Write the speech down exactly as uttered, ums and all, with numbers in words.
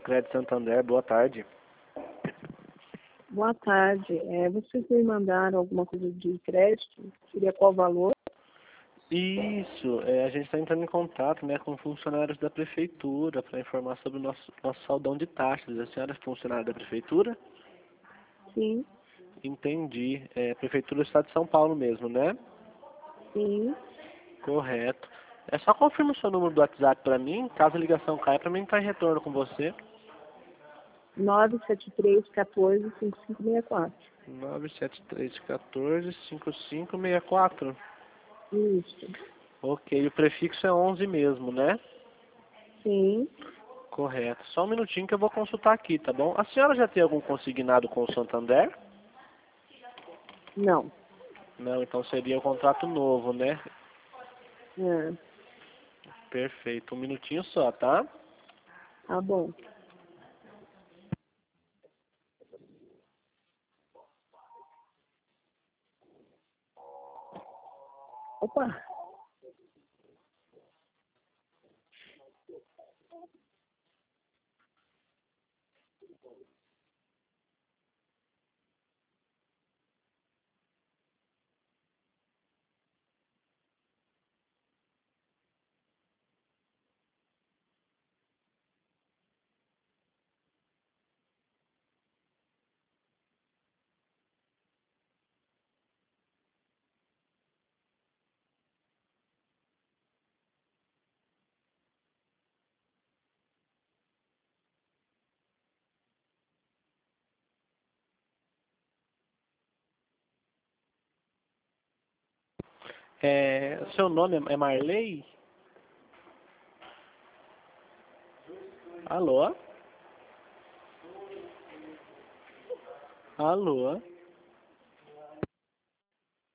Crédito Santander, boa tarde. Boa tarde. É, vocês me mandaram alguma coisa de crédito? Seria qual valor? Isso, é, a gente está entrando em contato, né, com funcionários da prefeitura para informar sobre o nosso, nosso saldão de taxas. A senhora é funcionária da prefeitura? Sim, Entendi. É, prefeitura do Estado de São Paulo mesmo, né? sim. Correto. É só confirma o seu número do WhatsApp para mim, caso a ligação caia, para mim estar em retorno com você. nove sete três, um quatro, cinco cinco seis quatro. nove sete três, um quatro, cinco cinco seis quatro. Isso. Ok, o prefixo é onze mesmo, né? Sim. Correto. Só um minutinho que eu vou consultar aqui, tá bom? A senhora já tem algum consignado com o Santander? Não. Não, então seria um contrato novo, né? É, Perfeito. Um minutinho só, tá? tá bom. Opa. É, seu nome é Marley? Alô? Alô?